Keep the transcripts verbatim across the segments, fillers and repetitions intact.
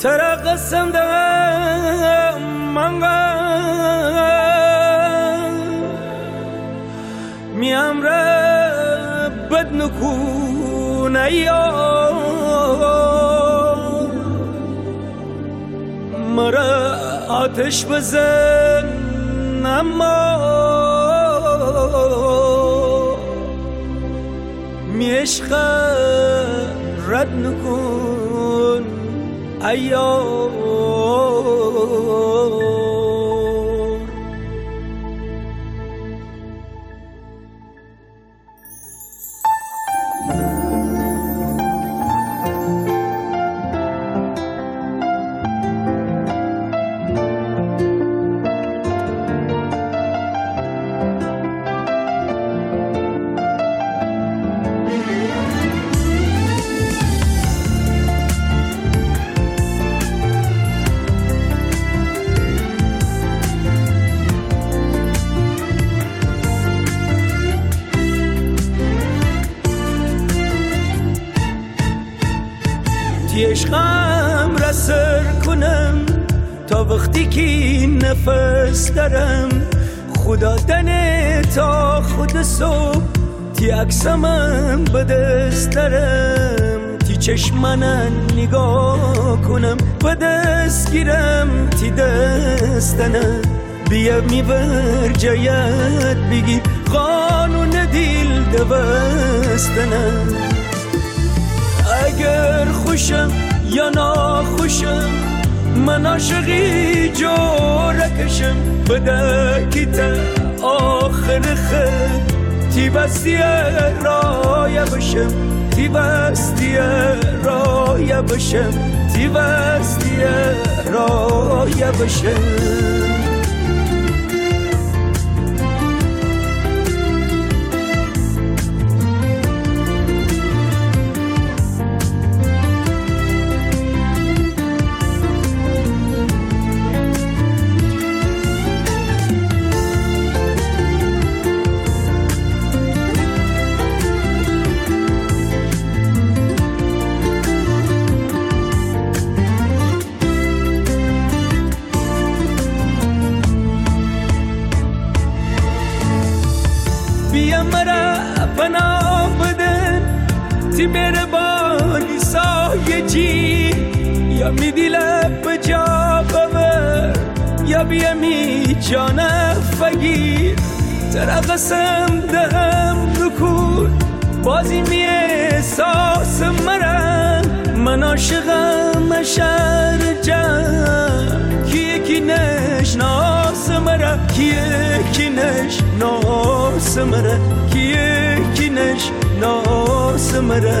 ترقصم دم منگا میم ربت نکون ایار مرا آتش بزن اما می عشق رد نکن ایار تی عشقم را سر کنم تا وقتی که نفس دارم خدا دنه تا خود صبح تی عکسمم به دست دارم تی چشمنن نگاه کنم به دست گیرم تی دستنه بیا میبر جایت بگی قانون دیل دوستنه اگر خوشم یا ناخوشم من عاشقی جورکشم بده که تا آخر خد تی بستی رایه بشم تی بستی رایه بشم تی بستی رایه بشم بیا مرا پناه بدن تی بره بانی سایه چی یا می دیله بجا ببر یا بیا می جانه فگیر ترا قسم دهم نکن بازی می احساس مرا من عاشقم شهر جان کی یکی نشناس مرا کی یکی نشناس مرا کی یکی نشناس مرا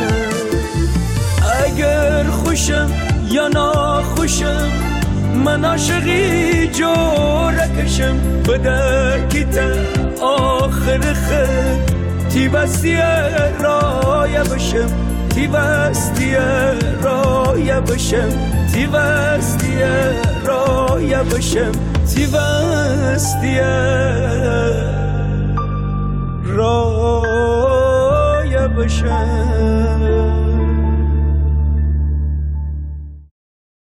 اگر خوشم یا ناخوشم من عاشقی جورکشم بده که تا آخر خد تی بستی رایه بشم تی بستی رایه بشم تی بستی رایه بشم تی بستی رایه بشم